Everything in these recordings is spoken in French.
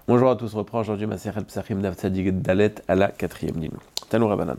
Bonjour à tous, on reprend aujourd'hui Masechet Psachim Daf Tzadik Dalet à la 4e ligne. Tanu Rabanan.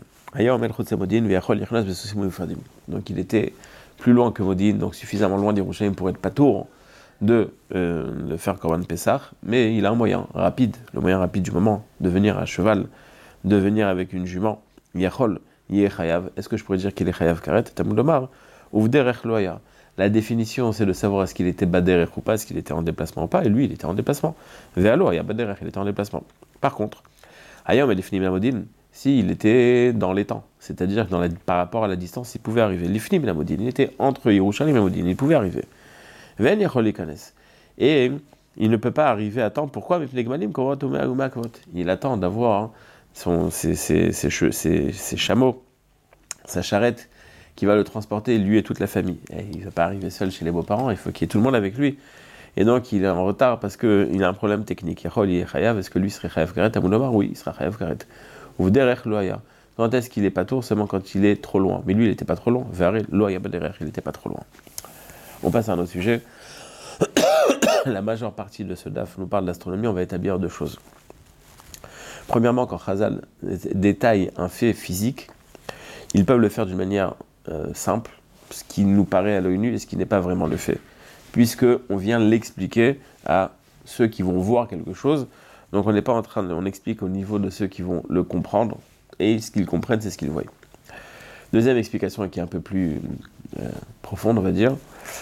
Donc il était plus loin que Modine, donc suffisamment loin d'Yerushalayim pour être patour de le faire Korban Pessah, mais il a un moyen rapide, le moyen rapide du moment, de venir à cheval, de venir avec une jument. Yachol, Yechayav. Est-ce que je pourrais dire qu'il est Chayav Karet? Tamud Omar, Uvderech Loya. La définition, c'est de savoir est-ce qu'il était Baderech ou pas, est-ce qu'il était en déplacement ou pas, et lui, il était en déplacement. Ve'alo, il y a Baderech, il était en déplacement. Par contre, Ayam Elifnim Lamodin, s'il était dans les temps, c'est-à-dire que par rapport à la distance, il pouvait arriver. L'Ifnim Lamodin, il était entre Yerushalayim et Modin, il pouvait arriver. Ve'en Yachol Ikanes. Et il ne peut pas arriver à temps. Pourquoi? Il attend d'avoir ses chameaux, sa charrette, qui va le transporter, lui et toute la famille. Et il ne va pas arriver seul chez les beaux-parents, il faut qu'il y ait tout le monde avec lui. Et donc il est en retard parce qu'il a un problème technique. Est-ce que lui serait Chayav Karet? Oui, il sera Chayav Karet. Ou Derech Loaya. Quand est-ce qu'il n'est pas tour? Seulement quand il est trop loin. Mais lui, il n'était pas trop loin. Verre Loaya Baderech, il n'était pas trop loin. On passe à un autre sujet. La majeure partie de ce DAF nous parle d'astronomie, on va établir deux choses. Premièrement, quand Chazal détaille un fait physique, ils peuvent le faire d'une manière simple, ce qui nous paraît à l'œil nu et ce qui n'est pas vraiment le fait, puisqu'on vient l'expliquer à ceux qui vont voir quelque chose. Donc on n'est pas en train on explique au niveau de ceux qui vont le comprendre, et ce qu'ils comprennent, c'est ce qu'ils voient. Deuxième explication qui est un peu plus profonde, on va dire,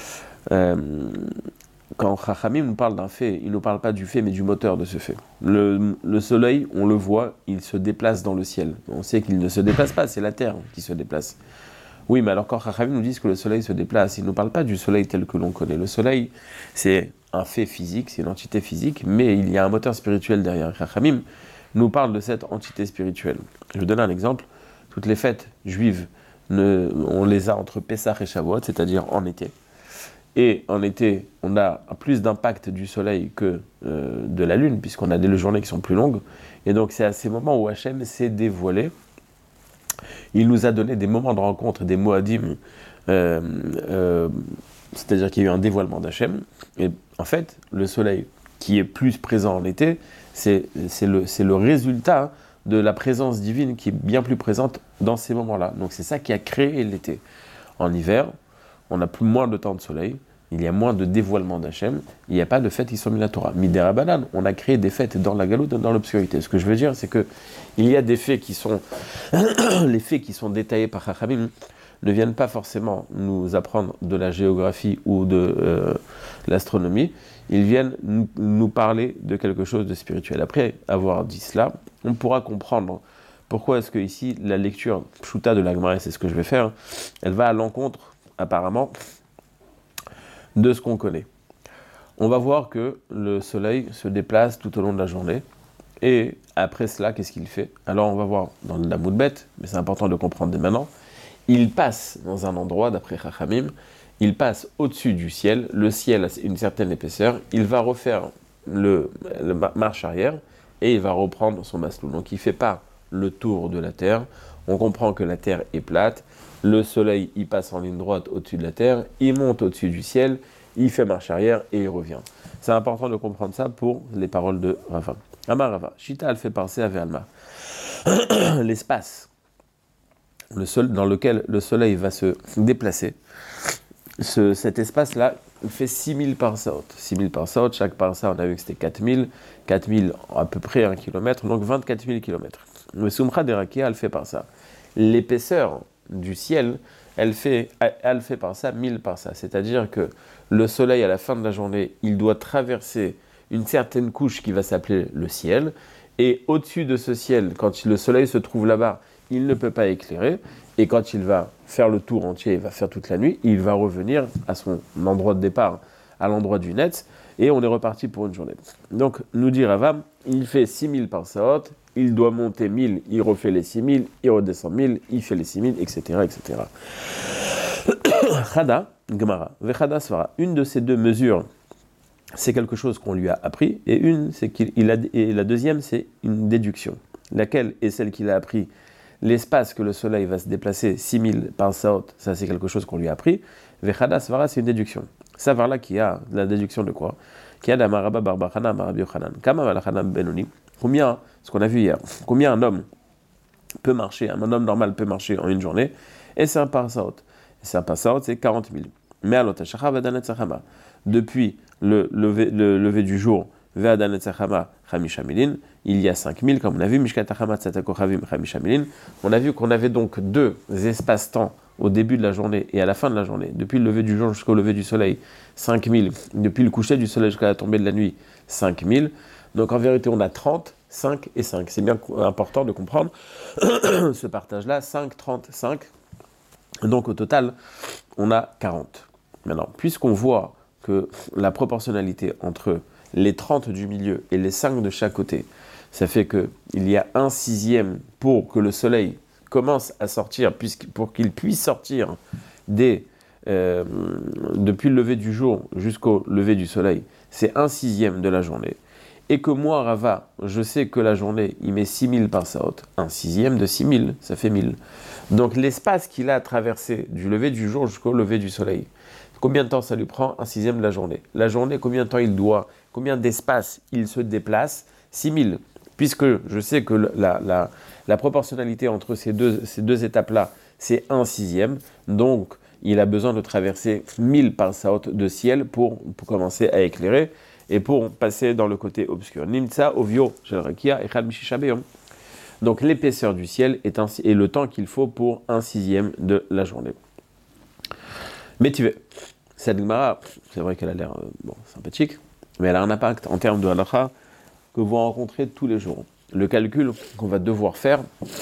quand Chachamim nous parle d'un fait, il ne nous parle pas du fait, mais du moteur de ce fait. Le soleil, on le voit, il se déplace dans le ciel. On sait qu'il ne se déplace pas, c'est la terre qui se déplace. Oui, mais alors quand Chachamim nous disent que le soleil se déplace, il ne nous parle pas du soleil tel que l'on connaît. Le soleil, c'est un fait physique, c'est une entité physique, mais il y a un moteur spirituel derrière. Chachamim nous parle de cette entité spirituelle. Je vous donne un exemple. Toutes les fêtes juives, on les a entre Pessah et Shavuot, c'est-à-dire en été. Et en été, on a plus d'impact du soleil que de la lune, puisqu'on a des journées qui sont plus longues. Et donc c'est à ces moments où Hachem s'est dévoilé. Il nous a donné des moments de rencontre, des moadim, c'est-à-dire qu'il y a eu un dévoilement d'Hachem. Et en fait, le soleil qui est plus présent en été, c'est le résultat de la présence divine qui est bien plus présente dans ces moments-là. Donc c'est ça qui a créé l'été. En hiver, on a moins de temps de soleil, il y a moins de dévoilement d'Hachem, il n'y a pas de fêtes qui sont mis la Torah. Midera Banan, on a créé des fêtes dans la galoute, dans l'obscurité. Ce que je veux dire, c'est que il y a des faits qui sont, les faits qui sont détaillés par Chachamim ne viennent pas forcément nous apprendre de la géographie ou de l'astronomie, ils viennent nous parler de quelque chose de spirituel. Après avoir dit cela, on pourra comprendre pourquoi est-ce que ici, la lecture pshuta de la Gemara, c'est ce que je vais faire, elle va à l'encontre, apparemment, de ce qu'on connaît. On va voir que le soleil se déplace tout au long de la journée, et après cela, qu'est-ce qu'il fait? Alors on va voir dans la Moudbet, mais c'est important de comprendre dès maintenant, il passe dans un endroit, d'après Chachamim, il passe au-dessus du ciel, le ciel a une certaine épaisseur, il va refaire le marche arrière, et il va reprendre son maslou. Donc il ne fait pas le tour de la Terre, on comprend que la Terre est plate, le soleil il passe en ligne droite au-dessus de la Terre, il monte au-dessus du ciel, il fait marche arrière et il revient. C'est important de comprendre ça pour les paroles de Rava. Amar Rava, Shita elle fait penser à Ve'alma. L'espace dans lequel le soleil va se déplacer, cet espace-là fait 6000 parsaot. 6000 parsaot, chaque parsa on a vu que c'était 4000, 4000 à peu près 1 km, donc 24 000 km. Le Sumcha de Rakia, elle fait par ça. L'épaisseur du ciel, elle fait par ça 1000 par ça. C'est-à-dire que le soleil, à la fin de la journée, il doit traverser une certaine couche qui va s'appeler le ciel. Et au-dessus de ce ciel, quand le soleil se trouve là-bas, il ne peut pas éclairer. Et quand il va faire le tour entier, il va faire toute la nuit, il va revenir à son endroit de départ, à l'endroit du net, et on est reparti pour une journée. Donc, nous dit Ravam, il fait 6000 par saot, il doit monter 1000, il refait les 6000, il redescend 1000, il fait les 6000, etc., etc. Chada, Gemara, Vechada Svara, une de ces deux mesures, c'est quelque chose qu'on lui a appris, et la deuxième, c'est une déduction. Laquelle est celle qu'il a appris? L'espace que le soleil va se déplacer 6000 par saot, ça c'est quelque chose qu'on lui a appris. Vechada Svara, c'est une déduction. Savarla qui a la déduction de quoi? Combien, ce qu'on a vu hier, combien un homme peut marcher, un homme normal peut marcher en une journée, et c'est un parsaot. C'est un parsaot, c'est 40 000. Mais alors, depuis le lever du jour, il y a 5 000, comme on a vu, on a vu qu'on avait donc deux espaces-temps au début de la journée et à la fin de la journée. Depuis le lever du jour jusqu'au lever du soleil, 5 000. Depuis le coucher du soleil jusqu'à la tombée de la nuit, 5 000. Donc en vérité, on a 30, 5 et 5. C'est bien important de comprendre ce partage-là, 5, 30, 5. Donc au total, on a 40. Maintenant, puisqu'on voit que la proportionnalité entre les 30 du milieu et les 5 de chaque côté, ça fait qu'il y a 1/6 pour que le soleil commence à sortir, pour qu'il puisse sortir depuis le lever du jour jusqu'au lever du soleil, c'est 1/6 de la journée. Et que moi, Rava, je sais que la journée, il met 6000 par saot. 1/6 de 6000, ça fait 1000. Donc l'espace qu'il a à traverser du lever du jour jusqu'au lever du soleil, combien de temps ça lui prend? 1/6 de la journée. La journée, combien de temps combien d'espace il se déplace? 6000. Puisque je sais que la proportionnalité entre ces deux étapes-là, c'est 1/6. Donc, il a besoin de traverser 1000 par saot de ciel pour commencer à éclairer et pour passer dans le côté obscur. Nimtsa ovio shel rakia echad mishisha beyom. Donc l'épaisseur du ciel est le temps qu'il faut pour 1/6 de la journée. Mais tu veux, cette Gemara, c'est vrai qu'elle a l'air sympathique, mais elle a un impact en termes de halakha que vous rencontrez tous les jours. Le calcul qu'on va devoir faire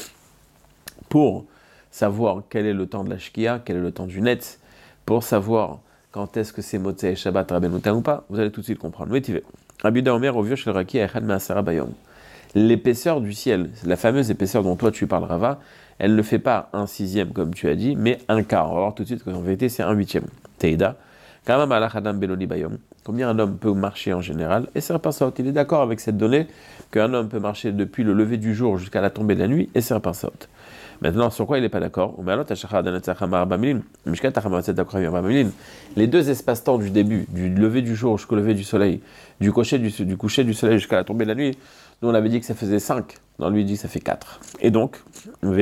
pour savoir quel est le temps de la shkia, quel est le temps du net, pour savoir quand est-ce que c'est Motzei et Shabbat Rabbeinu ou pas, vous allez tout de suite comprendre. Mais tu veux, Rabbi Yehuda Omer, au vieux shel raki echad me'asara bayom. L'épaisseur du ciel, la fameuse épaisseur dont toi tu parles, Rava, elle ne fait pas 1/6 comme tu as dit, mais 1/4. On va voir tout de suite qu'en vérité c'est 1/8. Teida, kama malach adam beloni bayom. Combien un homme peut marcher en général? Et c'est pas ça. Il est d'accord avec cette donnée qu'un homme peut marcher depuis le lever du jour jusqu'à la tombée de la nuit, et c'est pas ça. Maintenant, sur quoi il n'est pas d'accord? Les deux espaces-temps du début, du lever du jour jusqu'au lever du soleil, du coucher du soleil jusqu'à la tombée de la nuit, nous on avait dit que ça faisait 5. Non, lui il dit que ça fait 4. Et donc, donc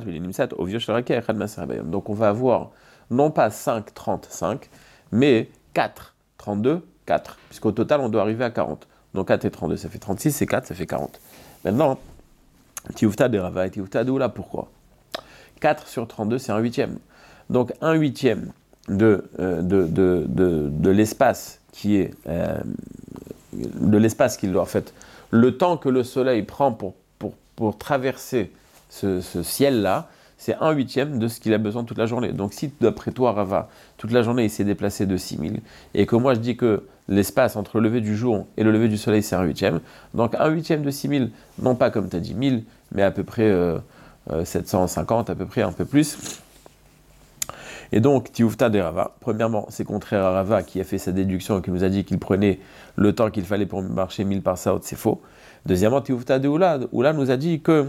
on va avoir non pas 5, 30, 5, mais 4, 32, 4. Puisqu'au total, on doit arriver à 40. Donc 4 et 32, ça fait 36, c'est 4, ça fait 40. Maintenant, Tioufta de Rava et Tioufta de Oula, pourquoi? 4 sur 32, c'est 1/8. Donc 1/8 de l'espace qui est de l'espace qu'il doit, en fait, le temps que le soleil prend pour traverser ce ciel-là, c'est 1/8 de ce qu'il a besoin toute la journée. Donc si d'après toi, Rava, toute la journée il s'est déplacé de 6000, et que moi je dis que l'espace entre le lever du jour et le lever du soleil c'est 1/8, donc 1/8 de 6000, non pas comme tu as dit 1000, mais à peu près 750, à peu près un peu plus. Et donc, Tioufta de Rava, premièrement, c'est contraire à Rava qui a fait sa déduction et qui nous a dit qu'il prenait le temps qu'il fallait pour marcher 1000 par saot, c'est faux. Deuxièmement, Tioufta de Oula nous a dit que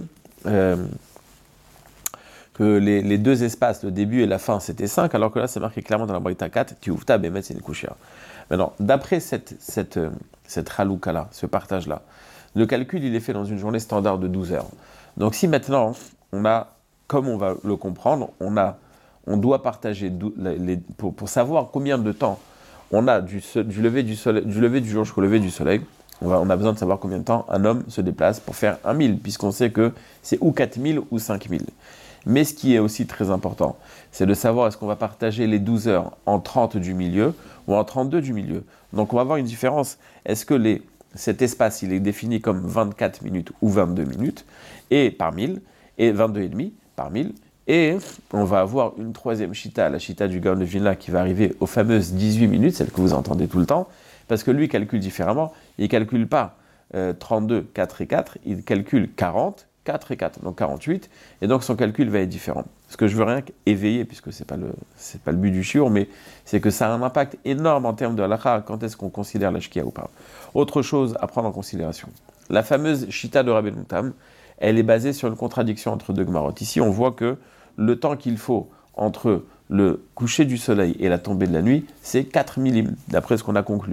les deux espaces, le début et la fin, c'était 5, alors que là, c'est marqué clairement dans la Braïta 4, Tioufta, Bémet, c'est une couchère. Maintenant, d'après cette halouka-là, ce partage-là, le calcul, il est fait dans une journée standard de 12 heures. Donc, si maintenant, on a, comme on va le comprendre, on doit partager, pour savoir combien de temps on a du lever du jour jusqu'au lever du soleil, on a besoin de savoir combien de temps un homme se déplace pour faire 1000, puisqu'on sait que c'est ou 4000 ou 5000. Mais ce qui est aussi très important, c'est de savoir est-ce qu'on va partager les 12 heures en 30 du milieu ou en 32 du milieu. Donc on va avoir une différence. Est-ce que cet espace, il est défini comme 24 minutes ou 22 minutes et par 1000, et 22,5 par 1000, et on va avoir une troisième chita, la chita du Gaon de Vilna, qui va arriver aux fameuses 18 minutes, celle que vous entendez tout le temps, parce que lui calcule différemment. Il ne calcule pas 32, 4 et 4, il calcule 40, 4 et 4, donc 48, et donc son calcul va être différent. Ce que je veux rien qu'éveiller, puisque c'est pas le but du shiur, mais c'est que ça a un impact énorme en termes de halakha, quand est-ce qu'on considère la shkia ou pas. Autre chose à prendre en considération, la fameuse chita de Rabbeinu Tam, elle est basée sur une contradiction entre deux Gemarot. Ici, on voit que le temps qu'il faut entre le coucher du soleil et la tombée de la nuit, c'est 4 millim, d'après ce qu'on a conclu.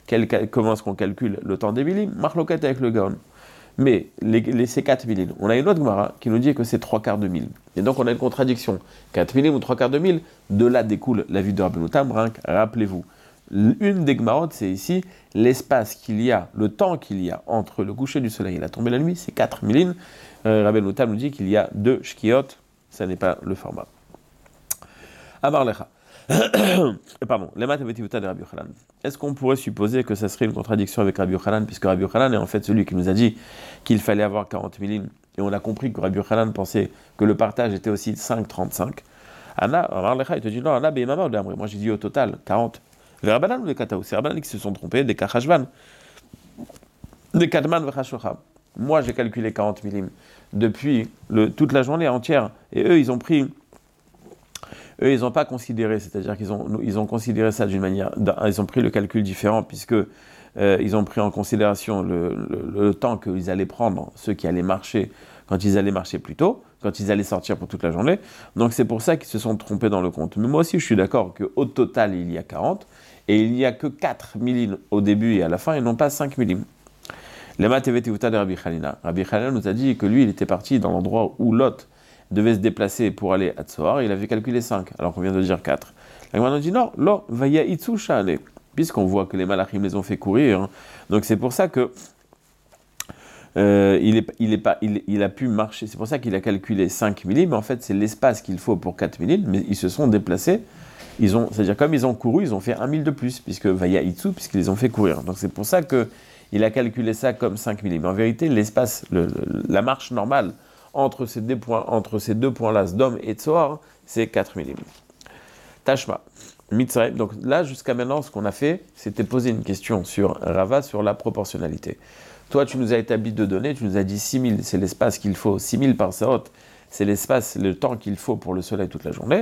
comment est-ce qu'on calcule le temps des milim? Marloquette avec le Gaon. Mais ces 4 milim, on a une autre Gemara qui nous dit que c'est 3/4 de mille. Et donc on a une contradiction. 4 milim ou 3/4 de mille, de là découle la vie de Rabbeinu Tam. Rappelez-vous, une des Gemarot, c'est ici l'espace qu'il y a, le temps qu'il y a entre le coucher du soleil et la tombée de la nuit, c'est 4 milim. Rabbeinu Tam nous dit qu'il y a 2 shkiot, ça n'est pas le format. Amar Lecha. Pardon, les maths de Rabbi Yochanan. Est-ce qu'on pourrait supposer que ça serait une contradiction avec Rabbi Yochanan, puisque Rabbi Yochanan est en fait celui qui nous a dit qu'il fallait avoir 40 milim, et on a compris que Rabbi Yochanan pensait que le partage était aussi 5,35. Amar Lecha, il te dit non, Anna Be'imama ou Damri. Moi j'ai dit au total 40. Les Rabbanan ou les Kataou? C'est Rabbanan qui se sont trompés, des Kachashvan, des Kadman Vechashocham. Moi j'ai calculé 40 milim depuis toute la journée entière, et eux ils ont pris. Eux, ils n'ont pas considéré, c'est-à-dire qu'ils ont considéré ça d'une manière, ils ont pris le calcul différent, puisque ils ont pris en considération le temps qu'ils allaient prendre, ceux qui allaient marcher, quand ils allaient marcher plus tôt, quand ils allaient sortir pour toute la journée. Donc c'est pour ça qu'ils se sont trompés dans le compte. Mais moi aussi, je suis d'accord qu'au total, il y a 40, et il n'y a que 4 milim au début et à la fin, et non pas 5 milim. Les Matevetivuta de Rabbi Chanina. Rabbi Chanina nous a dit que lui, il était parti dans l'endroit où Lot devait se déplacer pour aller à Tsoar, il avait calculé 5, alors qu'on vient de dire 4. La Gemara nous dit non, lo, vaya itsu shane, puisqu'on voit que les malachim les ont fait courir, hein. Donc c'est pour ça que il a pu marcher, c'est pour ça qu'il a calculé 5 millim, mais en fait c'est l'espace qu'il faut pour 4 millim, mais ils se sont déplacés, c'est-à-dire comme ils ont couru, ils ont fait 1 mille de plus, puisque vaya itsu, puisqu'ils les ont fait courir. Donc c'est pour ça qu'il a calculé ça comme 5 millim. En vérité, l'espace, la marche normale, entre ces deux points-là, Sdom et Tsoar, c'est 4 milim. Tashma, Mitzrayim. Donc là, jusqu'à maintenant, ce qu'on a fait, c'était poser une question sur Rava, sur la proportionnalité. Toi, tu nous as établi 2 données, tu nous as dit 6000, c'est l'espace qu'il faut, 6000 par Saot, c'est le temps qu'il faut pour le soleil toute la journée,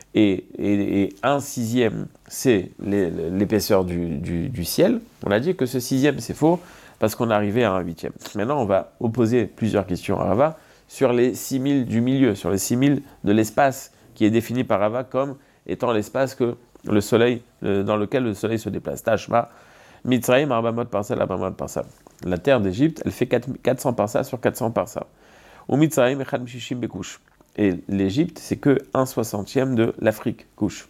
et 1/6, c'est l'épaisseur du ciel. On a dit que ce 6e, c'est faux, parce qu'on est arrivé à 1/8. Maintenant, on va opposer plusieurs questions à Rava, sur les 6000 du milieu, sur les 6000 de l'espace qui est défini par Rava comme étant l'espace que le soleil, dans lequel le soleil se déplace. Tashma, Mitzrayim, Arbamot parsa, Arbamot parsa. La terre d'Égypte, elle fait 400 parsa sur 400 parsa. Ou Mitzrayim, Echad Mishishim Bekouch. Et l'Égypte, c'est que 1/60 de l'Afrique, couche.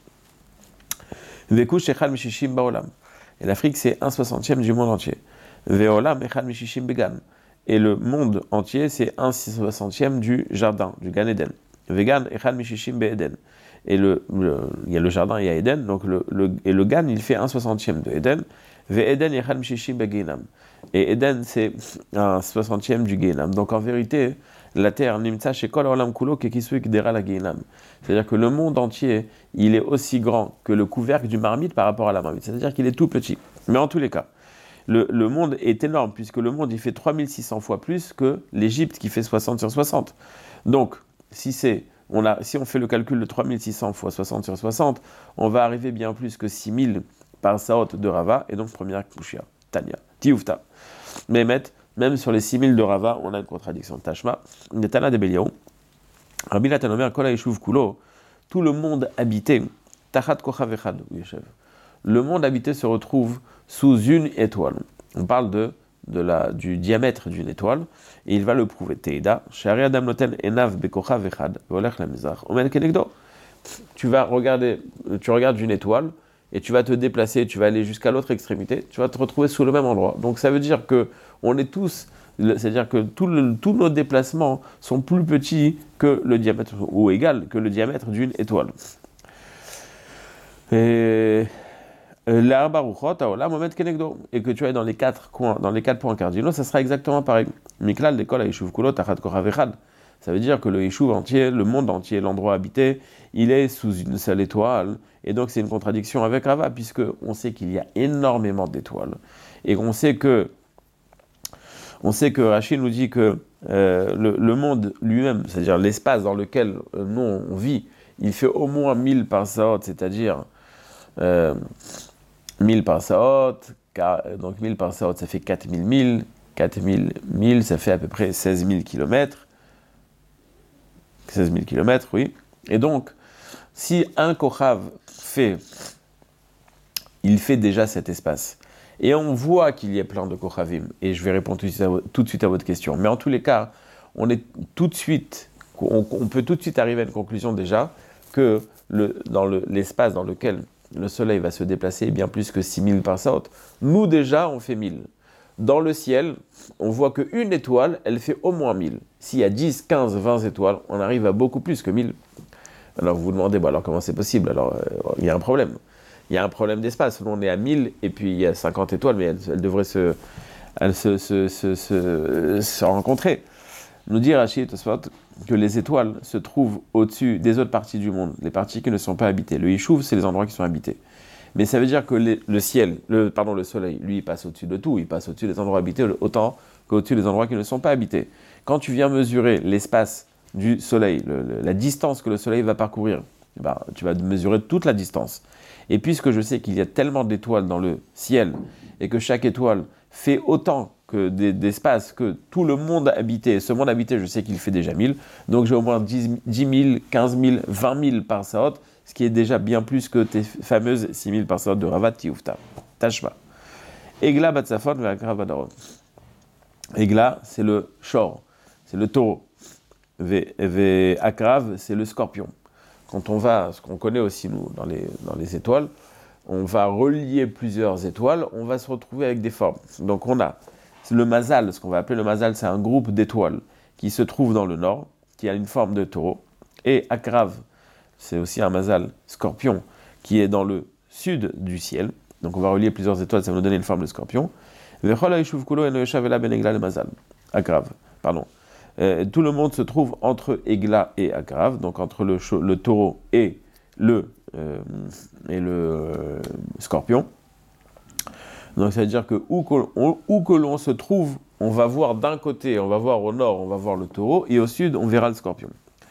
Bekouch, Echad Mishishim Baolam. Et l'Afrique, c'est 1/60 du monde entier. Veolam, Echad Mishishim Began. Et le monde entier, c'est 1/60 du jardin, du Gan Eden. Vegan, Echad Mishishim Be'eden. Et il y a le jardin, il y a Eden, donc et le Gan, il fait 1/60 de Eden. Ve'eden, Echad Mishishim Be'genam. Et Eden, c'est 1/60 du Genam. Donc en vérité, la terre, Nimtsa Shekol Olam Kulo Kekisui Kdera la Genam. C'est-à-dire que le monde entier, il est aussi grand que le couvercle du marmite par rapport à la marmite. C'est-à-dire qu'il est tout petit. Mais en tous les cas, le monde est énorme, puisque le monde il fait 3600 fois plus que l'Égypte qui fait 60 sur 60. Donc, si on fait le calcul de 3600 fois 60 sur 60, on va arriver bien plus que 6000 par Saot de Rava, et donc première Kushia, Tanya, Tioufta. Mais même sur les 6000 de Rava, on a une contradiction. Tashma, Netana de Beliaou, Rabbi Natanomer, Kola Yeshuv Kulo, tout le monde habité, Tachat Kochav Echad, le monde habité se retrouve sous une étoile. On parle du diamètre d'une étoile, et il va le prouver. Teida, Shari Adam Noten Enav Bekocha Vechad, Volech Lamizach, Omen Kenegdo. Tu regardes une étoile, et tu vas te déplacer, tu vas aller jusqu'à l'autre extrémité, tu vas te retrouver sous le même endroit. Donc ça veut dire que on est tous, c'est-à-dire que tous nos déplacements sont plus petits que le diamètre, ou égal que le diamètre d'une étoile. Et que tu ailles dans les 4 coins, dans les 4 points cardinaux, ça sera exactement pareil. Miklal l'école à Yeshuv Kulo Tachat Kochav Echad. Ça veut dire que le Yeshuv entier, le monde entier, l'endroit habité, il est sous une seule étoile. Et donc c'est une contradiction avec Rava, puisque on sait qu'il y a énormément d'étoiles. Et on sait que Rachid nous dit que le monde lui-même, c'est-à-dire l'espace dans lequel nous on vit, il fait au moins 1000 parsaot, c'est-à-dire 1000 parsaot, donc 1000 parsaot, ça fait 4000 milles, 4000 milles, ça fait à peu près 16 000 kilomètres. 16 000 kilomètres, oui. Et donc, si un kochav il fait déjà cet espace, et on voit qu'il y a plein de Kochavim, et je vais répondre tout de suite à votre question, mais en tous les cas, on peut tout de suite arriver à une conclusion déjà que dans l'espace dans lequel le soleil va se déplacer bien plus que 6000 parsaot, nous déjà on fait 1000. Dans le ciel, on voit qu'une étoile, elle fait au moins 1000. S'il y a 10, 15, 20 étoiles, on arrive à beaucoup plus que 1000. Alors vous vous demandez, alors comment c'est possible? Alors il y a un problème. Il y a un problème d'espace. Nous on est à 1000 et puis il y a 50 étoiles, mais elles devraient se rencontrer. Nous dit Rachid Tosfot que les étoiles se trouvent au-dessus des autres parties du monde, les parties qui ne sont pas habitées. Le Yishuv, c'est les endroits qui sont habités. Mais ça veut dire que le soleil, lui, il passe au-dessus de tout, il passe au-dessus des endroits habités autant qu'au-dessus des endroits qui ne sont pas habités. Quand tu viens mesurer l'espace du soleil, la distance que le soleil va parcourir, tu vas mesurer toute la distance. Et puisque je sais qu'il y a tellement d'étoiles dans le ciel, et que chaque étoile fait autant d'espace que tout le monde habité, ce monde habité, je sais qu'il fait déjà 1000, donc j'ai au moins 10 000, 15 000, 20 000 par saot, ce qui est déjà bien plus que tes fameuses 6 000 par saot de Ravat Tioufta. Tashma. Egla Batsafon Ve'akrav Badaron. Egla, c'est le shor, c'est le taureau. Ve'akrav, c'est le scorpion. Quand on va, ce qu'on connaît aussi nous dans les étoiles, on va relier plusieurs étoiles, on va se retrouver avec des formes. Donc on a le mazal, ce qu'on va appeler le mazal, c'est un groupe d'étoiles qui se trouve dans le nord, qui a une forme de taureau. Et akrav, c'est aussi un mazal scorpion qui est dans le sud du ciel. Donc on va relier plusieurs étoiles, ça va nous donner une forme de scorpion. Akrav, pardon. Tout le monde se trouve entre Egla et Akrav, donc entre le taureau et le scorpion. Donc ça veut dire que où que l'on se trouve, on va voir d'un côté, on va voir au nord, on va voir le taureau, et au sud, on verra le scorpion.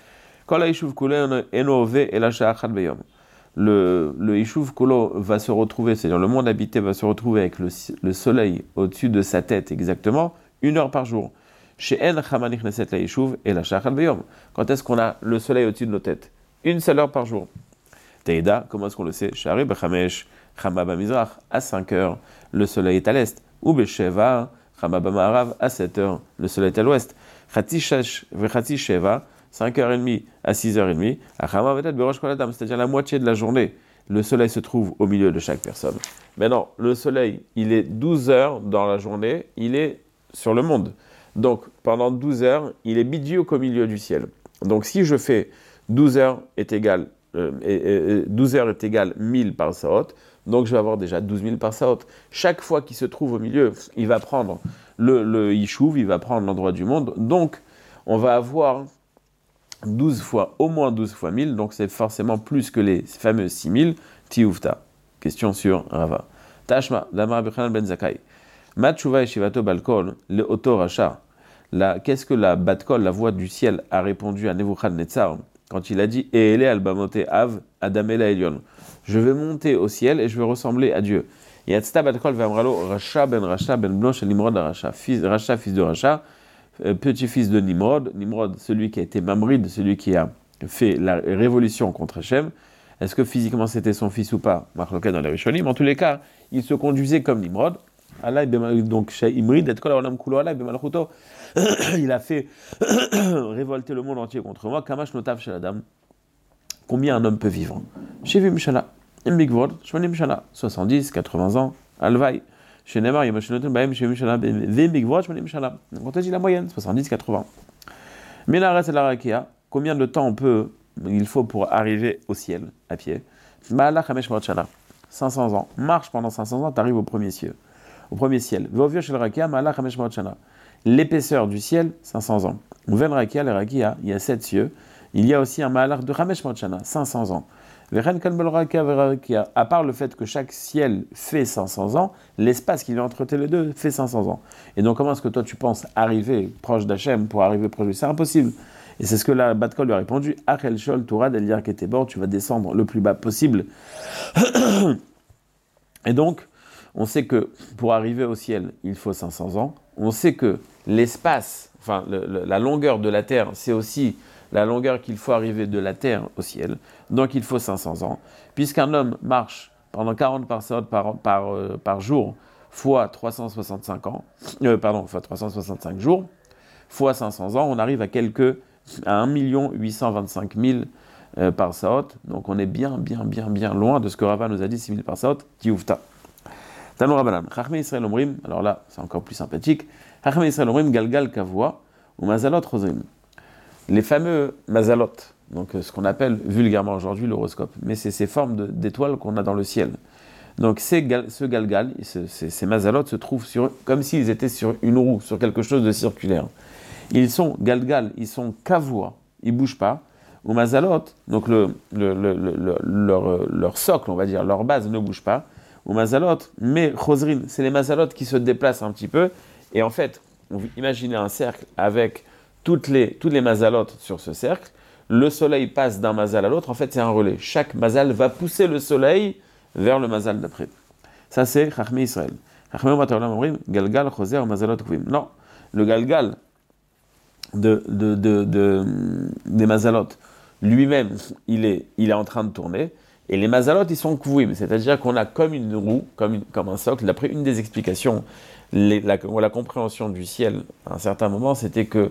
Le Yishuv Kolo va se retrouver, c'est-à-dire le monde habité va se retrouver avec le soleil au-dessus de sa tête exactement, 1 heure par jour. Chez En Chamanik Neset la Yishuv et la Shachal Beyom. Quand est-ce qu'on a le soleil au-dessus de nos têtes? 1 seule heure par jour. Teida, comment est-ce qu'on le sait? Shari Bechamesh, Chamaba Mizrach, à 5 heures, le soleil est à l'est. Ou Besheva, Chamaba Ma'arav, à 7 heures, le soleil est à l'ouest. Chati Shesh, Vechati Sheva, 5h30 à 6h30, à Chama Vedet Berosh Koladam, c'est-à-dire la moitié de la journée. Le soleil se trouve au milieu de chaque personne. Maintenant, le soleil, il est 12 heures dans la journée, il est sur le monde. Donc, pendant 12 heures, il est bidiouk au milieu du ciel. Donc, si je fais 12 heures est égal 1000 par saot, donc je vais avoir déjà 12 000 par saot. Chaque fois qu'il se trouve au milieu, il va prendre le Yishuv, il va prendre l'endroit du monde. Donc, on va avoir 12 fois, au moins 12 fois 1000, donc c'est forcément plus que les fameux 6000, Tioufta. Question sur Rava. Tashma, Damar Bechana Ben Zakai. Matshuva Eshivato Balkol, le Oto Racha. Qu'est-ce que la Batkol, la voix du ciel, a répondu à Nebuchadnezzar quand il a dit Eele albamote av adamela elion. Je vais monter au ciel et je vais ressembler à Dieu. Yatzta Batkol v'amralo Racha ben bno shel Nimrod Racha, fils de Racha, petit-fils de Nimrod. Nimrod, celui qui a été Mamrid, celui qui a fait la révolution contre Hachem. Est-ce que physiquement c'était son fils ou pas? Marloka dans les Rishonim. En tous les cas, il se conduisait comme Nimrod. Donc, il a fait révolter le monde entier contre moi. Kamash notav chez la dame. Combien un homme peut vivre? Chez Vimshala, Mbigvod, Shmanim Shala, 70, 80 ans, Alvaï. Chez Neymar, Yamashinotum Baem, chez Vimshala, Vimigvod, Shmanim Shala. On t'a dit la moyenne, 70, 80. Minaret et la Rakia, combien de temps il faut pour arriver au ciel, à pied? Ma'ala Chamesh Shala, 500 ans. Marche pendant 500 ans, t'arrives au premier ciel. L'épaisseur du ciel, 500 ans. Il y a 7 cieux. Il y a aussi un Ma'alach de 500 ans. À part le fait que chaque ciel fait 500 ans, l'espace qu'il y a entre les deux fait 500 ans. Et donc, comment est-ce que toi tu penses arriver proche d'Hachem pour arriver proche de lui? C'est impossible. Et c'est ce que la Batkol lui a répondu. Achel Shol Torah Delir Ketebor, tu vas descendre le plus bas possible. Et donc, on sait que pour arriver au ciel, il faut 500 ans. On sait que l'espace, la longueur de la Terre, c'est aussi la longueur qu'il faut arriver de la Terre au ciel. Donc il faut 500 ans. Puisqu'un homme marche pendant 40 par jour, fois 365 ans, fois 365 jours, fois 500 ans, on arrive à 1 825 000 par saot. Donc on est bien loin de ce que Rava nous a dit, 6 000 par saot, Tioufta. Tanou Rabbanan, Chachmei Israël Omrim, alors là, c'est encore plus sympathique, Chachmei Israël Omrim, Galgal Kavua, ou Mazalot Rosrim. Les fameux Mazalot, donc ce qu'on appelle vulgairement aujourd'hui l'horoscope, mais c'est ces formes d'étoiles qu'on a dans le ciel. Donc ce Galgal, ces Mazalot se trouvent comme s'ils étaient sur une roue, sur quelque chose de circulaire. Ils sont Galgal, ils sont Kavua, ils ne bougent pas, ou Mazalot, donc leur socle, on va dire, leur base ne bouge pas, ou Mazalot, mais Chosrin, c'est les Mazalot qui se déplacent un petit peu, et en fait, on va imaginer un cercle avec toutes les Mazalot sur ce cercle, le soleil passe d'un Mazal à l'autre, en fait c'est un relais, chaque Mazal va pousser le soleil vers le Mazal d'après. Ça c'est Chachmei Israël. Chachmei Olam Omrim, Galgal, Choser, Mazalot Kuvim. Non, le Galgal des Mazalot, lui-même, il est en train de tourner, et les Mazalot, ils sont Kuvim, c'est-à-dire qu'on a comme une roue, comme un socle. D'après une des explications, la compréhension du ciel, à un certain moment, c'était que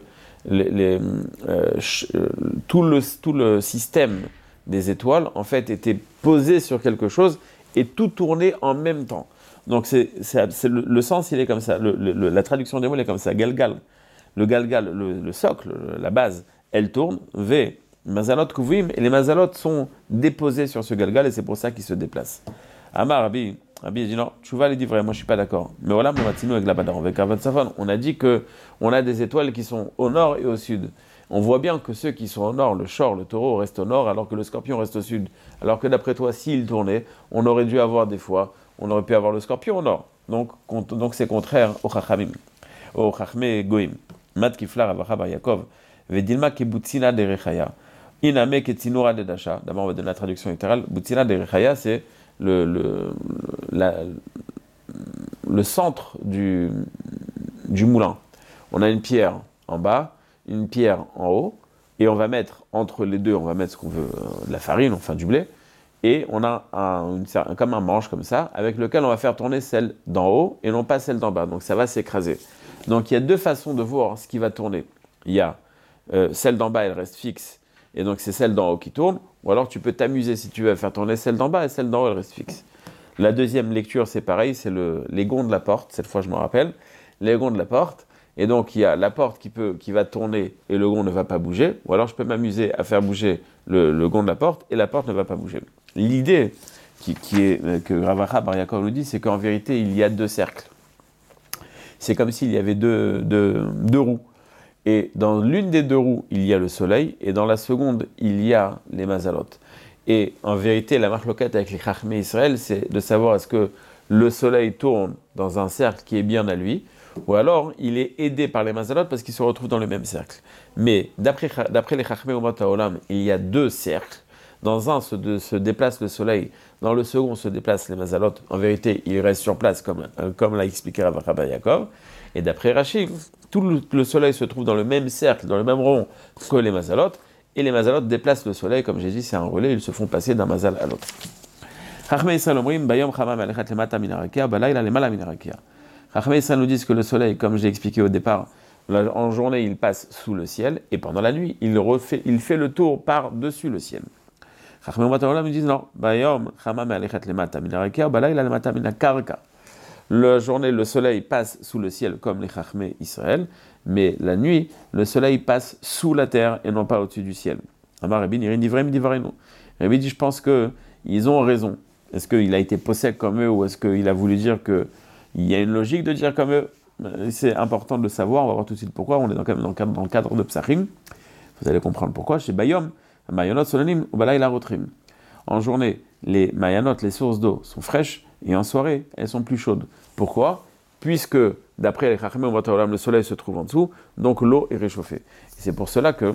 tout le système des étoiles, en fait, était posé sur quelque chose et tout tournait en même temps. Donc, le sens, il est comme ça. La traduction des mots, elle est comme ça. Galgal. Le Galgal, le socle, la base, elle tourne. V, Mazalot Kuvim, et les Mazalot sont déposés sur ce Galgal et c'est pour ça qu'ils se déplacent. Amar Rabbi dit non, Tchouva les dit vrai, moi je suis pas d'accord. Mais voilà, avec la Badar, avec Avat Safon, on a dit que on a des étoiles qui sont au nord et au sud. On voit bien que ceux qui sont au nord, le Shor, le Taureau, restent au nord, alors que le Scorpion reste au sud. Alors que d'après toi, s'il tournait, on aurait dû avoir des fois, on aurait pu avoir le Scorpion au nord. Donc c'est contraire au Chachamim, au Chachmei Goïm. Mat Kiflar Avacha Bar Yaakov, Vedilma Kebutzina de Rechaya. Iname Ketzinura de Dasha. D'abord, on va donner la traduction littérale. Butzina de Rechaya, c'est le centre du moulin. On a une pierre en bas, une pierre en haut, et on va mettre entre les deux, on va mettre ce qu'on veut, de la farine, enfin du blé, et on a comme un manche comme ça, avec lequel on va faire tourner celle d'en haut et non pas celle d'en bas. Donc ça va s'écraser. Donc il y a deux façons de voir ce qui va tourner. Il y a celle d'en bas, elle reste fixe, et donc c'est celle d'en haut qui tourne, ou alors tu peux t'amuser si tu veux à faire tourner celle d'en bas et celle d'en haut, elle reste fixe. La deuxième lecture, c'est pareil, c'est les gonds de la porte, cette fois je me rappelle, les gonds de la porte, et donc il y a la porte qui va tourner et le gond ne va pas bouger, ou alors je peux m'amuser à faire bouger le gond de la porte et la porte ne va pas bouger. L'idée que Ravacha Bar Yaakov nous dit, c'est qu'en vérité il y a deux cercles. C'est comme s'il y avait deux roues. Et dans l'une des deux roues, il y a le soleil, et dans la seconde, il y a les Mazalot. Et en vérité, la marloquette avec les Chachmei Israël, c'est de savoir est-ce que le soleil tourne dans un cercle qui est bien à lui, ou alors il est aidé par les Mazalot parce qu'il se retrouve dans le même cercle. Mais d'après les Chachmei Umat HaOlam, il y a deux cercles. Dans un se déplace le soleil, dans le second se déplacent les Mazalot. En vérité, il reste sur place, comme l'a expliqué Ravacha Bar Yaakov. Et d'après Rashi, tout le soleil se trouve dans le même cercle, dans le même rond que les Mazalot, et les Mazalot déplacent le soleil, comme j'ai dit, c'est un relais, ils se font passer d'un Mazal à l'autre. Chachmei Israël omrim, bayom chamam alechat lemata min harakia, balayla lemala min harakia. Chachmei Israël nous disent que le soleil, comme j'ai expliqué au départ, en journée il passe sous le ciel, et pendant la nuit, il fait le tour par-dessus le ciel. Chachmei Umat HaOlam nous disent non, bayom chamam alechat lemata min harakia, balayla lemata min hakarka. La journée, le soleil passe sous le ciel comme les Chachmei Israël, mais la nuit, le soleil passe sous la terre et non pas au-dessus du ciel. Amar Rabbi Nirin divrem divarenu. Rabbi dit, je pense qu'ils ont raison. Est-ce qu'il a été possède comme eux ou est-ce qu'il a voulu dire qu'il y a une logique de dire comme eux? C'est important de le savoir, on va voir tout de suite pourquoi. On est quand même dans le cadre de Psachim. Vous allez comprendre pourquoi. Chez Bayom, Mayonot Solanim, ou Balay la Rotrim. En journée, les Mayanot, les sources d'eau, sont fraîches, et en soirée, elles sont plus chaudes. Pourquoi? Puisque, d'après les Chachmei Umat HaOlam, le soleil se trouve en dessous, donc l'eau est réchauffée. Et c'est pour cela que,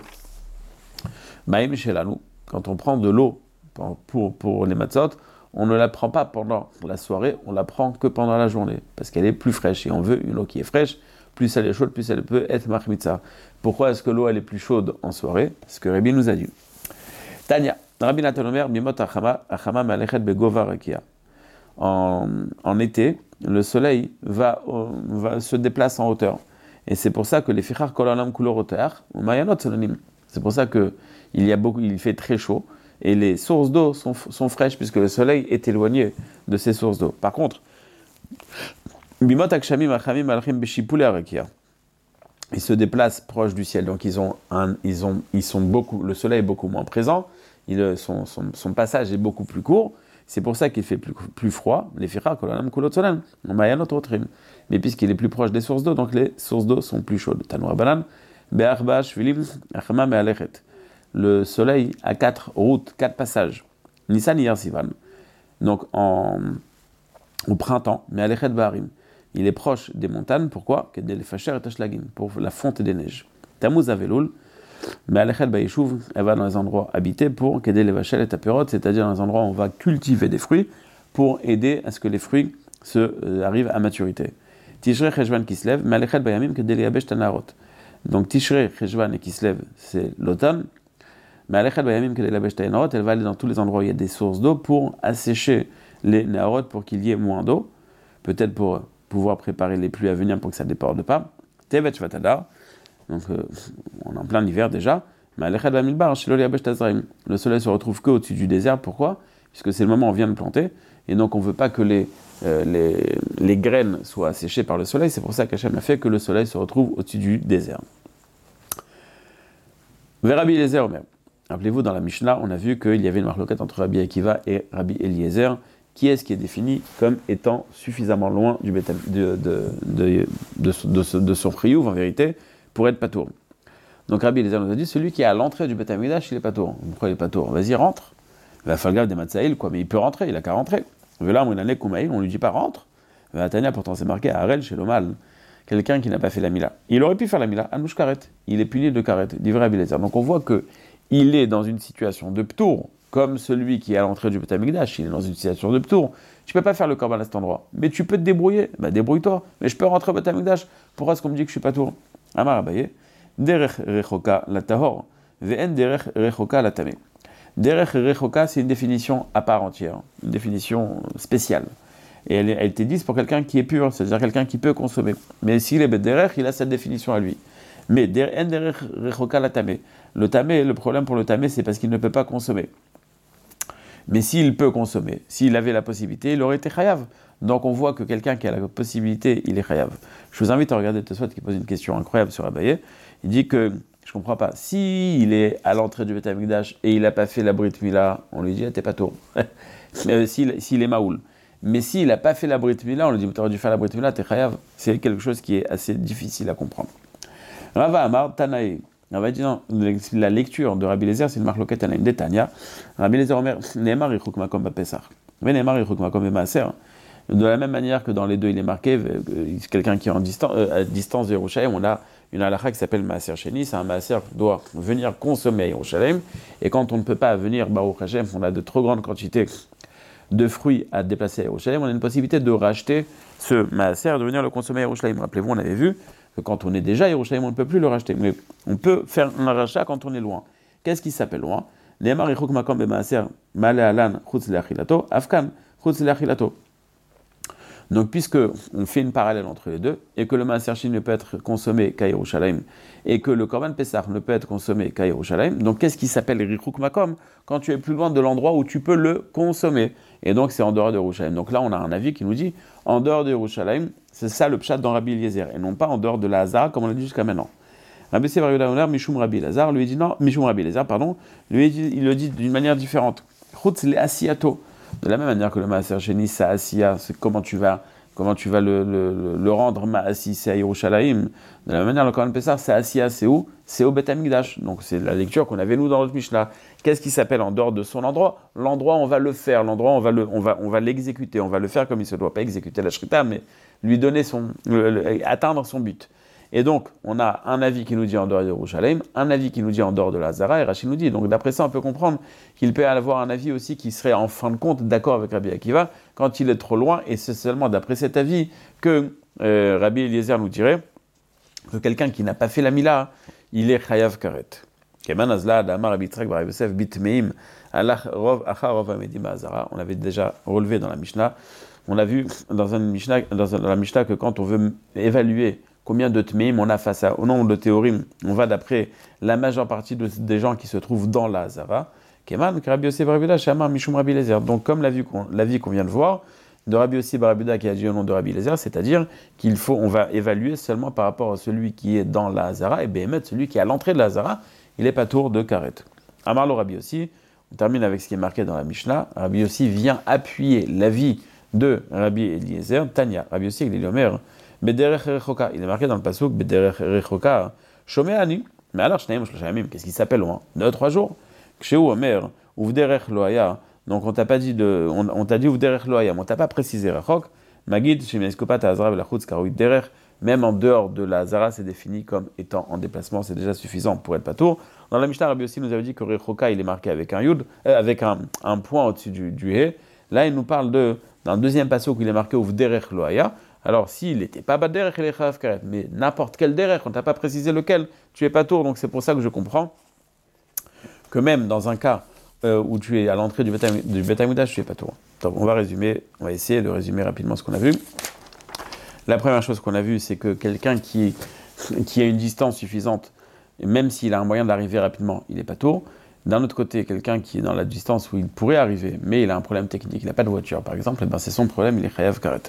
Maïm Shelanu, quand on prend de l'eau pour les matzot, on ne la prend pas pendant la soirée, on la prend que pendant la journée, parce qu'elle est plus fraîche, et on veut une eau qui est fraîche, plus elle est chaude, plus elle peut être machmitza. Pourquoi est-ce que l'eau elle est plus chaude en soirée? Ce que Rabbi nous a dit. Tanya, Rabbi Natan Omer, Bimot Achama Malechet Begova Rakia. En été, le soleil se déplace en hauteur. Et c'est pour ça que les fichar kololam couleur hauteur, ou mayanot synonyme. C'est pour ça que il fait très chaud et les sources d'eau sont fraîches puisque le soleil est éloigné de ces sources d'eau. Par contre, bimot akshamim achamim alchim beshipule arakia. Ils se déplacent proche du ciel, donc ils sont beaucoup. Le soleil est beaucoup moins présent. Son passage est beaucoup plus court. C'est pour ça qu'il fait plus froid. Les fichar kololam kulot solam, ou mayanot otrim. Mais puisqu'il est plus proche des sources d'eau, donc les sources d'eau sont plus chaudes. Tanoura banan. Le soleil a 4 routes, 4 passages. Nissan Iyar Sivan. Donc au printemps, mais Alechet Baharim. Il est proche des montagnes. Pourquoi? Pour la fonte des neiges. Tammuz Avelul. Mais Alechet Baïchouv, elle va dans les endroits habités pour Kedel Levachel et Tapirot, c'est-à-dire dans les endroits où on va cultiver des fruits pour aider à ce que les fruits arrivent à maturité. Tishrei Cheshvan Kislev, mais Alechet Bayamim Kedel Yabesh Tanarot. Donc Tishrei, Cheshvan et Kislev, c'est l'automne. Mais Alechet Bayamim Kedel Yabesh Tanarot, elle va aller dans tous les endroits où il y a des sources d'eau pour assécher les Naharot pour qu'il y ait moins d'eau, peut-être pour pouvoir préparer les pluies à venir pour que ça ne déborde pas. Tevet Shvatadar, donc on est en plein hiver déjà. Mais Alechet Bamilbar, Shelo Yabesh Tazraim, le soleil se retrouve qu'au-dessus du désert. Pourquoi? Puisque c'est le moment où on vient de planter, et donc on ne veut pas que les graines soient asséchées par le soleil. C'est pour ça qu'Hachem a fait que le soleil se retrouve au-dessus du désert. Vers Rabbi Eliezer Omer. Rappelez-vous, dans la Mishnah, on a vu qu'il y avait une marloquette entre Rabbi Akiva et Rabbi Eliezer. Qui est-ce qui est défini comme étant suffisamment loin du de son chiyuv, en vérité, pour être patour? Donc Rabbi Eliezer nous a dit, celui qui est à l'entrée du Beth Amikdash, il est patour. Pourquoi il est patour? Vas-y, rentre. Il va faire gaffe des matzaïl, quoi, mais il peut rentrer, il a qu'à rentrer. Là, on lui dit pas rentre. Tania, pourtant c'est marqué Harel chez l'Omal, quelqu'un qui n'a pas fait la mila. Il aurait pu faire la mila, Anouch Karet. Il est puni de Karet, dit Rabbi Eliezer. Donc on voit qu'il est dans une situation de ptour, comme celui qui est à l'entrée du Beth Amikdash, il est dans une situation de ptour. Tu peux pas faire le korban à cet endroit, mais tu peux te débrouiller. Débrouille-toi. Mais je peux rentrer au Beth Amikdash. Pourquoi est-ce qu'on me dit que je suis pas tour? Amar Abaye, derech rechoka la tahor, ve'en derech rechoka la tamé. Derech rechoka, c'est une définition à part entière, une définition spéciale. Et elle était dite pour quelqu'un qui est pur, c'est-à-dire quelqu'un qui peut consommer. Mais s'il est derech, il a cette définition à lui. Mais en derech rechoka la tamé. Le problème pour le tamé, c'est parce qu'il ne peut pas consommer. Mais s'il peut consommer, s'il avait la possibilité, il aurait été chayav. Donc on voit que quelqu'un qui a la possibilité, il est chayav. Je vous invite à regarder Tosfot qui pose une question incroyable sur Abaye. Il dit que, je ne comprends pas, s'il est à l'entrée du Beth Amikdash et il n'a pas fait la Brit Mila, on lui dit, t'es pas tôt. S'il est maoul. Mais s'il n'a pas fait la Brit Mila, on lui dit, tu aurais dû faire la Brit Mila, t'es chayav. C'est quelque chose qui est assez difficile à comprendre. Rava Amar Tanae. On va dire, la lecture de Rabbi Eliezer, c'est une marloquette Tanaïm de Tania. Rabbi Eliezer Omer, Neemar Yichuk Makom Bapesach. Mais Neemar Yichuk Makom Bemaaser. De la même manière que dans les deux, il est marqué, quelqu'un qui est à distance de Yerushalayim, on a une halakha qui s'appelle Maaser Sheni. C'est un Maaser qui doit venir consommer à Yerushalayim. Et quand on ne peut pas venir, Baruch Hashem, on a de trop grandes quantités de fruits à déplacer à Yerushalayim, on a une possibilité de racheter ce Maaser, de venir le consommer à Yerushalayim. Rappelez-vous, on avait vu que quand on est déjà à Yerushalayim, on ne peut plus le racheter. Mais on peut faire un rachat quand on est loin. Qu'est-ce qui s'appelle loin? Neemar Yichuk Makom Bemaaser, Male Alan, Chutz Leachilato, Afkan, Chutz Leachilato. Donc, puisque on fait une parallèle entre les deux, et que le Maaser Sheni ne peut être consommé qu'à Yerushalayim, et que le Korban Pessah ne peut être consommé qu'à Yerushalayim, donc qu'est-ce qui s'appelle Yichuk Makom quand tu es plus loin de l'endroit où tu peux le consommer? Et donc, c'est en dehors de Yerushalayim. Donc là, on a un avis qui nous dit, en dehors de Yerushalayim, c'est ça le pshat dans Rabbi Eliezer, et non pas en dehors de la Hazara, comme on l'a dit jusqu'à maintenant. Rabbi Sevar Yudaoner, Mishum Rabbi Eliezer, lui dit non, Mishum Rabbi Eliezer, pardon, il le dit d'une manière différente. Chutz le asiato. De la même manière que le Maaser Sheni, c'est asiya, c'est comment tu vas le rendre Maasi, c'est à Yerushalayim. De la même manière, le Korban Pessah, c'est asiya, c'est où? C'est au Beth Amikdash. Donc c'est la lecture qu'on avait nous dans notre Mishnah. Qu'est-ce qui s'appelle en dehors de son endroit? L'endroit, on va le faire. L'endroit, on va l'exécuter. On va le faire comme il se doit. Pas exécuter la shrita, mais lui donner atteindre son but. Et donc, on a un avis qui nous dit en dehors de Yerushalayim, un avis qui nous dit en dehors de la Hazara, et Rachid nous dit. Donc, d'après ça, on peut comprendre qu'il peut y avoir un avis aussi qui serait en fin de compte d'accord avec Rabbi Akiva quand il est trop loin, et c'est seulement d'après cet avis que Rabbi Eliezer nous dirait que quelqu'un qui n'a pas fait la Mila, il est Chayav Karet. On avait déjà relevé dans la Mishnah, on a vu dans la Mishnah que quand on veut évaluer combien de tmeim on a face au nombre de théorim, on va d'après la majeure partie des gens qui se trouvent dans la Hazara. Keman, Rabbi Yossi bar Rabbi Yehuda, Shamar Mishum Rabbi Eliezer. Donc, comme l'avis qu'on vient de voir, de Rabbi Yossi bar Rabbi Yehuda qui a dit au nom de Rabbi Eliezer, c'est-à-dire on va évaluer seulement par rapport à celui qui est dans la Hazara, et Behemet, celui qui est à l'entrée de la Hazara, il n'est pas tour de Karet. Amar lo Rabbi Yossi, on termine avec ce qui est marqué dans la Mishnah. Rabbi Yossi vient appuyer l'avis de Rabbi Eliezer, Tanya. Rabbi Yossi, il est l'omer, Bederech Rechoka. Il est marqué dans le pasuk, Bederech Rechoka, Shomeani. Mais alors, qu'est-ce qui s'appelle loin 2-3 jours. Kshéu Omer, Uvderech Loaya. Donc on t'a pas dit on t'a dit Uvderech Loaya, mais on t'a pas précisé Rechok. Magid, Shemeskopat, Azra, Velachutz, Karoui, Derech. Même en dehors de la Hazara, c'est défini comme étant en déplacement, c'est déjà suffisant pour être patour. Dans la Mishnah, Rabbi aussi nous avait dit que Rechoka, il est marqué avec un yud, avec un point au-dessus du he. Là, il nous parle d'un deuxième passage où il est marqué Uvderech Loaya. Alors, s'il n'était pas Baderech, il est Chayav Karet, mais n'importe quel Derech, on ne t'a pas précisé lequel, tu es patour, donc c'est pour ça que je comprends que même dans un cas où tu es à l'entrée du Beth Hamikdash, tu es patour. Donc, on va essayer de résumer rapidement ce qu'on a vu. La première chose qu'on a vue, c'est que quelqu'un qui a une distance suffisante, même s'il a un moyen d'arriver rapidement, il n'est pas tour. D'un autre côté, quelqu'un qui est dans la distance où il pourrait arriver, mais il a un problème technique, il n'a pas de voiture, par exemple, c'est son problème, il est Chayav Karet.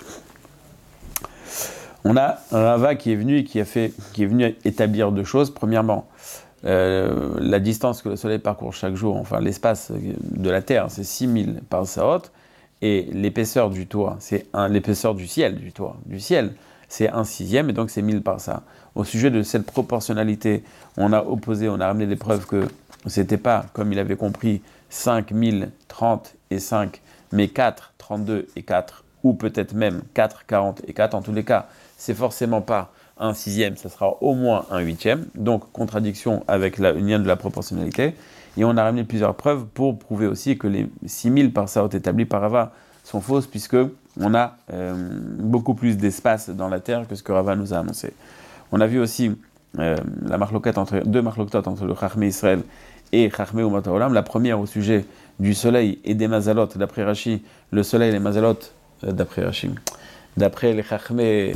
On a un Rava qui est venu établir deux choses. Premièrement, la distance que le soleil parcourt chaque jour, enfin l'espace de la Terre, c'est 6000 parsaot, et l'épaisseur du toit, l'épaisseur du ciel, c'est 1/6, et donc c'est 1000 parsa. Au sujet de cette proportionnalité, on a ramené des preuves que c'était pas, comme il avait compris, 5000, 30 et 5, mais 4, 32 et 4, ou peut-être même 4, 40 et 4. En tous les cas, c'est forcément pas 1/6, ça sera au moins 1/8. Donc, contradiction avec le lien de la proportionnalité. Et on a ramené plusieurs preuves pour prouver aussi que les 6000 parsaot établis par Rava sont fausses, puisque on a beaucoup plus d'espace dans la terre que ce que Rava nous a annoncé. On a vu aussi deux marloquettes entre le Chachmé Israël et Chachmé Umat Haolam. La première au sujet du soleil et des mazalot, d'après Rashi, le soleil et les mazalot, d'après les Chachmé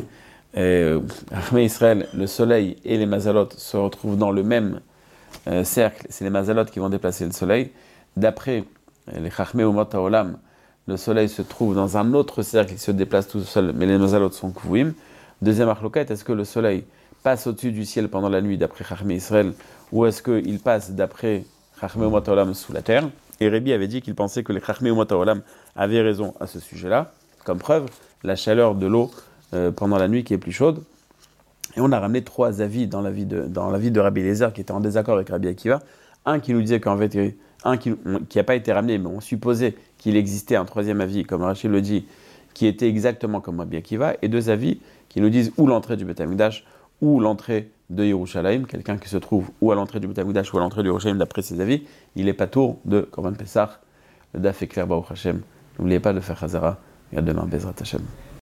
Israël, le soleil et les mazalot se retrouvent dans le même cercle, c'est les mazalot qui vont déplacer le soleil. D'après les Chachmé Umat Haolam, le soleil se trouve dans un autre cercle qui se déplace tout seul, mais les mazalot sont kuvim. Deuxième marloquette, est-ce que le soleil passe au-dessus du ciel pendant la nuit d'après Chachmé Israël, ou est-ce qu'il passe d'après Chachmé Umat Haolam sous la terre? Et Rébi avait dit qu'il pensait que les Chachmé Umat Haolam avaient raison à ce sujet-là. Comme preuve, la chaleur de l'eau pendant la nuit qui est plus chaude. Et on a ramené 3 avis dans l'avis de Rabbi Eliezer qui était en désaccord avec Rabbi Akiva. Un qui nous disait qu'en fait, qui n'a pas été ramené, mais on supposait qu'il existait un 3e avis, comme Rachid le dit, qui était exactement comme Rabbi Akiva, et 2 avis qui nous disent ou l'entrée du Beth Hamikdash ou l'entrée de Yerushalayim, quelqu'un qui se trouve ou à l'entrée du Beth Hamikdash ou à l'entrée de Yerushalayim d'après ses avis, il est pas tour de Korban Pessah. Le daf est clair, Baruch Hashem. N'oubliez pas de faire Chazara. Et à demain, Bezrat Hashem.